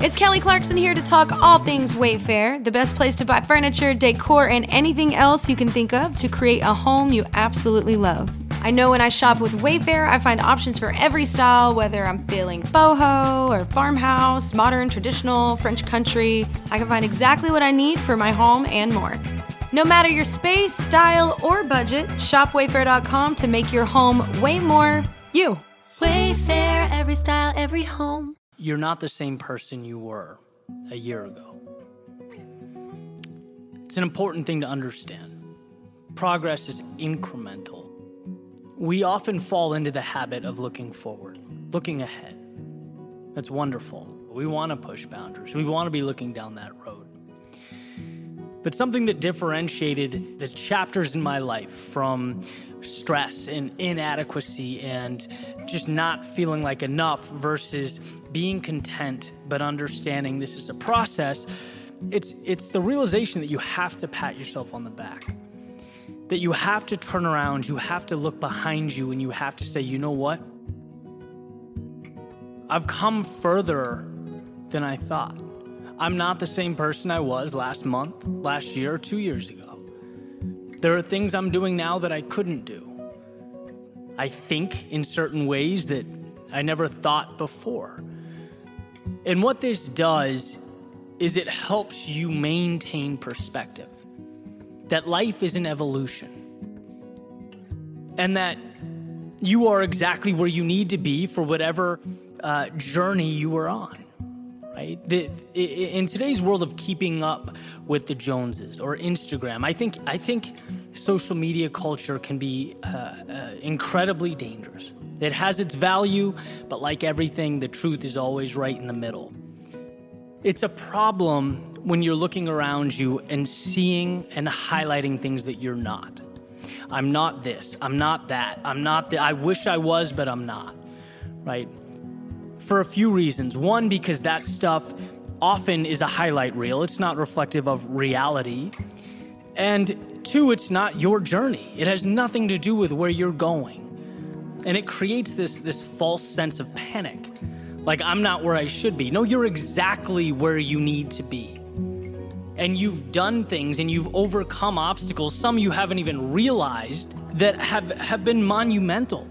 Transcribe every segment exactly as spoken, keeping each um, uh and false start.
It's Kelly Clarkson here to talk all things Wayfair, the best place to buy furniture, decor, and anything else you can think of to create a home you absolutely love. I know when I shop with Wayfair, I find options for every style, whether I'm feeling boho or farmhouse, modern, traditional, French country. I can find exactly what I need for my home and more. No matter your space, style, or budget, shop wayfair dot com to make your home way more you. Wayfair, every style, every home. You're not the same person you were a year ago. It's an important thing to understand. Progress is incremental. We often fall into the habit of looking forward, looking ahead. That's wonderful. We want to push boundaries. We want to be looking down that road. But something that differentiated the chapters in my life from stress and inadequacy and just not feeling like enough versus being content but understanding this is a process, it's it's the realization that you have to pat yourself on the back. That you have to turn around, you have to look behind you, and you have to say, you know what? I've come further than I thought. I'm not the same person I was last month, last year, or two years ago. There are things I'm doing now that I couldn't do. I think in certain ways that I never thought before. And what this does is it helps you maintain perspective. That life is an evolution. And that you are exactly where you need to be for whatever uh, journey you are on. Right? The, in today's world of keeping up with the Joneses or Instagram, I think I think social media culture can be uh, uh, incredibly dangerous. It has its value, but like everything, the truth is always right in the middle. It's a problem when you're looking around you and seeing and highlighting things that you're not. I'm not this. I'm not that. I'm not that. I wish I was, but I'm not. Right? For a few reasons. One, because that stuff often is a highlight reel. It's not reflective of reality. And two, it's not your journey. It has nothing to do with where you're going. And it creates this, this false sense of panic. Like, I'm not where I should be. No, you're exactly where you need to be. And you've done things and you've overcome obstacles, some you haven't even realized, that have, have been monumental.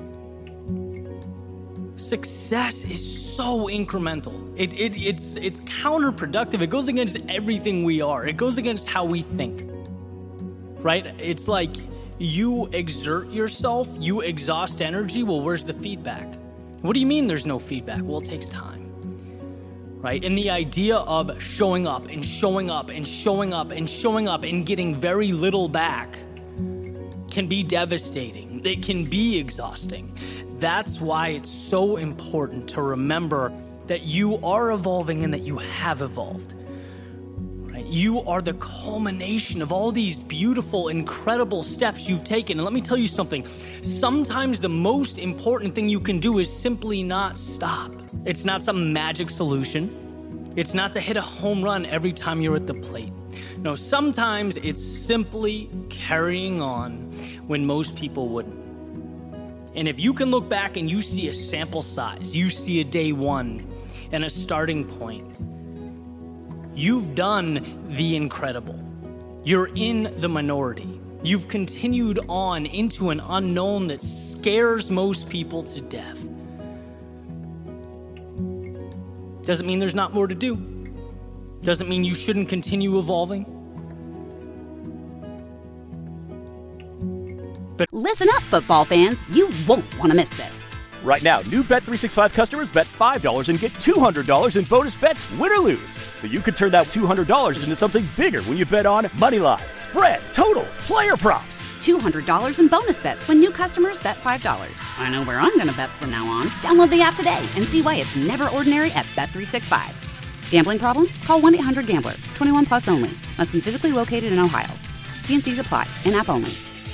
Success is so incremental. It, it, it's, it's counterproductive. It goes against everything we are. It goes against how we think, right? It's like you exert yourself, you exhaust energy. Well, where's the feedback? What do you mean there's no feedback? Well, it takes time, right? And the idea of showing up and showing up and showing up and showing up and getting very little back can be devastating. It can be exhausting. That's why it's so important to remember that you are evolving and that you have evolved. Right? You are the culmination of all these beautiful, incredible steps you've taken. And let me tell you something. Sometimes the most important thing you can do is simply not stop. It's not some magic solution. It's not to hit a home run every time you're at the plate. No, sometimes it's simply carrying on when most people wouldn't. And if you can look back and you see a sample size, you see a day one and a starting point, you've done the incredible. You're in the minority. You've continued on into an unknown that scares most people to death. Doesn't mean there's not more to do. Doesn't mean you shouldn't continue evolving. But listen up, football fans. You won't want to miss this. Right now, new Bet three sixty-five customers bet five dollars and get two hundred dollars in bonus bets, win or lose. So you could turn that two hundred dollars into something bigger when you bet on moneyline, spread, totals, player props. two hundred dollars in bonus bets when new customers bet five dollars. I know where I'm going to bet from now on. Download the app today and see why it's never ordinary at Bet three sixty-five. Gambling problem? Call one eight hundred gambler. twenty-one plus only. Must be physically located in Ohio. T and C's apply. In-app only.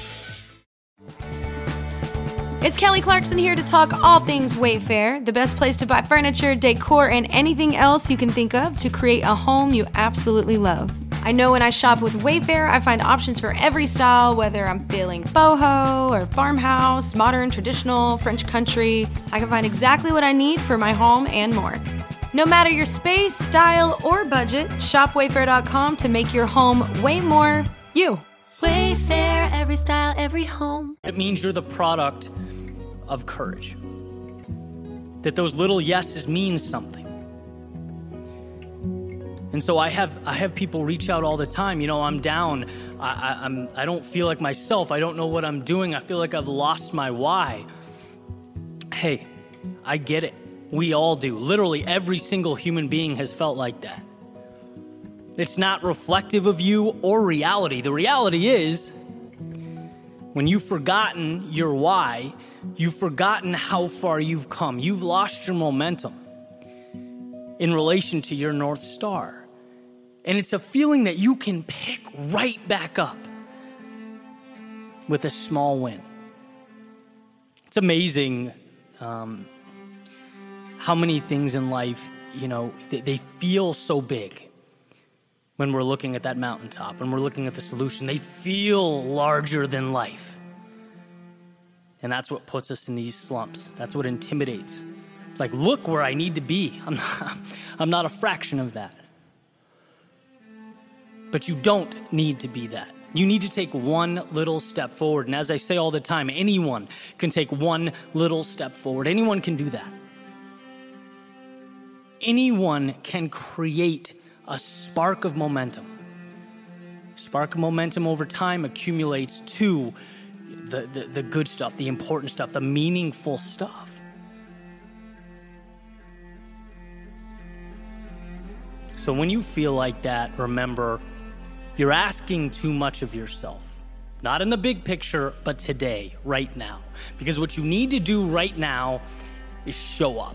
It's Kelly Clarkson here to talk all things Wayfair, the best place to buy furniture, decor, and anything else you can think of to create a home you absolutely love. I know when I shop with Wayfair, I find options for every style, whether I'm feeling boho or farmhouse, modern, traditional, French country. I can find exactly what I need for my home and more. No matter your space, style, or budget, shop wayfair dot com to make your home way more you. Wayfair, every style, every home. It means you're the product of courage. That those little yeses mean something. And so I have I have people reach out all the time. You know, I'm down. I, I, I'm I don't feel like myself. I don't know what I'm doing. I feel like I've lost my why. Hey, I get it. We all do. Literally every single human being has felt like that. It's not reflective of you or reality. The reality is, when you've forgotten your why, you've forgotten how far you've come. You've lost your momentum in relation to your North Star. And it's a feeling that you can pick right back up with a small win. It's amazing um, how many things in life, you know, they, they feel so big when we're looking at that mountaintop, when we're looking at the solution. They feel larger than life. And that's what puts us in these slumps. That's what intimidates. It's like, look where I need to be. I'm not, I'm not a fraction of that. But you don't need to be that. You need to take one little step forward. And as I say all the time, anyone can take one little step forward. Anyone can do that. Anyone can create a spark of momentum. Spark of momentum over time accumulates to the, the, the good stuff, the important stuff, the meaningful stuff. So when you feel like that, remember, you're asking too much of yourself. Not in the big picture, but today, right now. Because what you need to do right now is show up.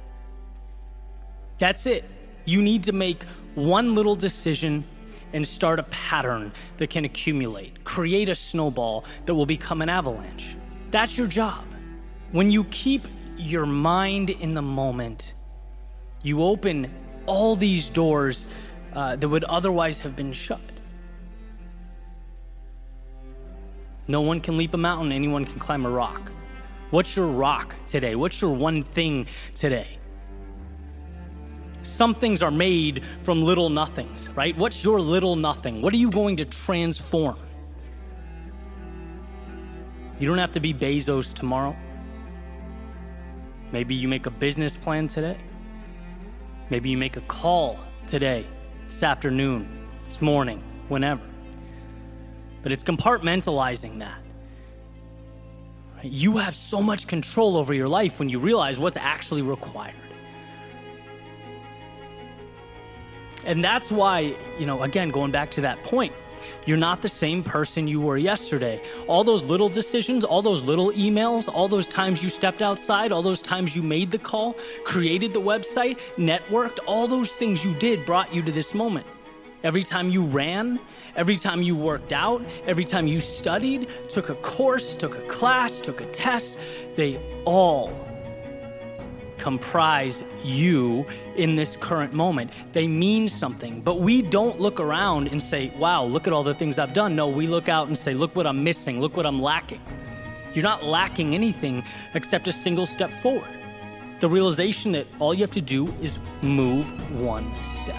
That's it. You need to make one little decision and start a pattern that can accumulate. Create a snowball that will become an avalanche. That's your job. When you keep your mind in the moment, you open all these doors uh, that would otherwise have been shut. No one can leap a mountain, anyone can climb a rock. What's your rock today? What's your one thing today? Some things are made from little nothings, right? What's your little nothing? What are you going to transform? You don't have to be Bezos tomorrow. Maybe you make a business plan today. Maybe you make a call today, this afternoon, this morning, whenever. But it's compartmentalizing that. You have so much control over your life when you realize what's actually required. And that's why, you know, again, going back to that point, you're not the same person you were yesterday. All those little decisions, all those little emails, all those times you stepped outside, all those times you made the call, created the website, networked, all those things you did brought you to this moment. Every time you ran, every time you worked out, every time you studied, took a course, took a class, took a test, they all comprise you in this current moment. They mean something, but we don't look around and say, wow, look at all the things I've done. No, we look out and say, look what I'm missing, look what I'm lacking. You're not lacking anything except a single step forward. The realization that all you have to do is move one step.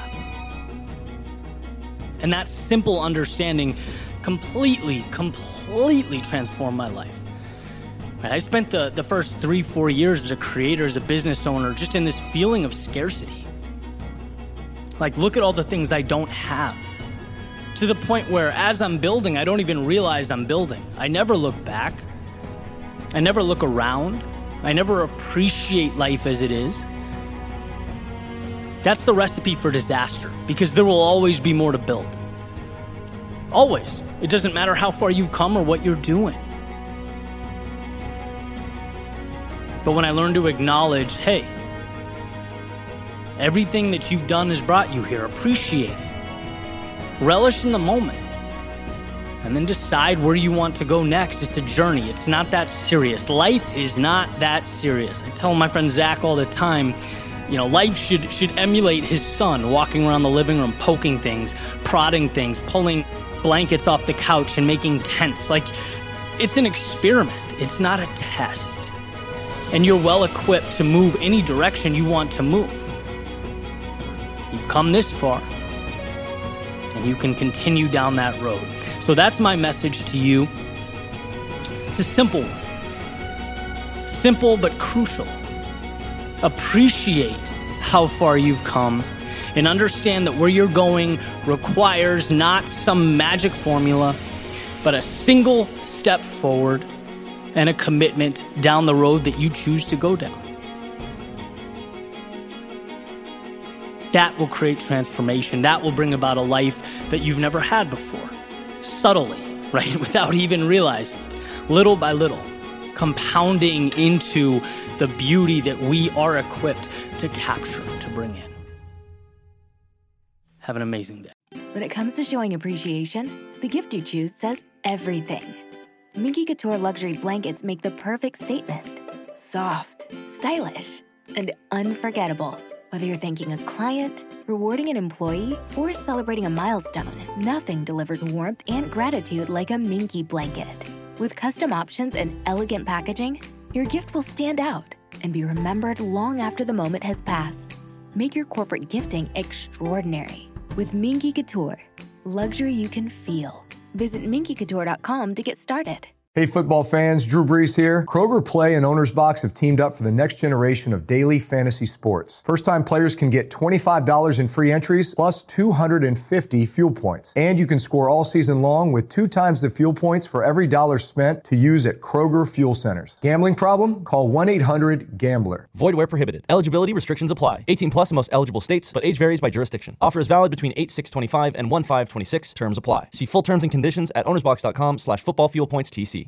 And that simple understanding completely, completely transformed my life. I spent the, the first three, four years as a creator, as a business owner, just in this feeling of scarcity. Like, look at all the things I don't have. To the point where as I'm building, I don't even realize I'm building. I never look back. I never look around. I never appreciate life as it is. That's the recipe for disaster, because there will always be more to build. Always. It doesn't matter how far you've come or what you're doing. But when I learned to acknowledge, hey, everything that you've done has brought you here, appreciate it. Relish in the moment. And then decide where you want to go next. It's a journey. It's not that serious. Life is not that serious. I tell my friend Zach all the time, you know, life should should emulate his son, walking around the living room, poking things, prodding things, pulling blankets off the couch and making tents. Like, it's an experiment. It's not a test. And you're well equipped to move any direction you want to move. You've come this far, and you can continue down that road. So that's my message to you. It's a simple one. Simple but crucial. Appreciate how far you've come and understand that where you're going requires not some magic formula, but a single step forward and a commitment down the road that you choose to go down. That will create transformation. That will bring about a life that you've never had before. Subtly, right? Without even realizing. Little by little. Compounding into the beauty that we are equipped to capture, to bring in. Have an amazing day. When it comes to showing appreciation, the gift you choose says everything. Minky Couture luxury blankets make the perfect statement. Soft, stylish, and unforgettable. Whether you're thanking a client, rewarding an employee, or celebrating a milestone, nothing delivers warmth and gratitude like a Minky blanket. With custom options and elegant packaging, your gift will stand out and be remembered long after the moment has passed. Make your corporate gifting extraordinary with Minky Couture. Luxury you can feel. Visit minky couture dot com to get started. Hey football fans, Drew Brees here. Kroger Play and Owner's Box have teamed up for the next generation of daily fantasy sports. First-time players can get twenty-five dollars in free entries plus two hundred fifty fuel points. And you can score all season long with two times the fuel points for every dollar spent to use at Kroger Fuel Centers. Gambling problem? Call one eight hundred gambler. Void where prohibited. Eligibility restrictions apply. eighteen plus in most eligible states, but age varies by jurisdiction. Offer is valid between eight six twenty-five and one five twenty-six. Terms apply. See full terms and conditions at ownersbox dot com slash football fuel points T C.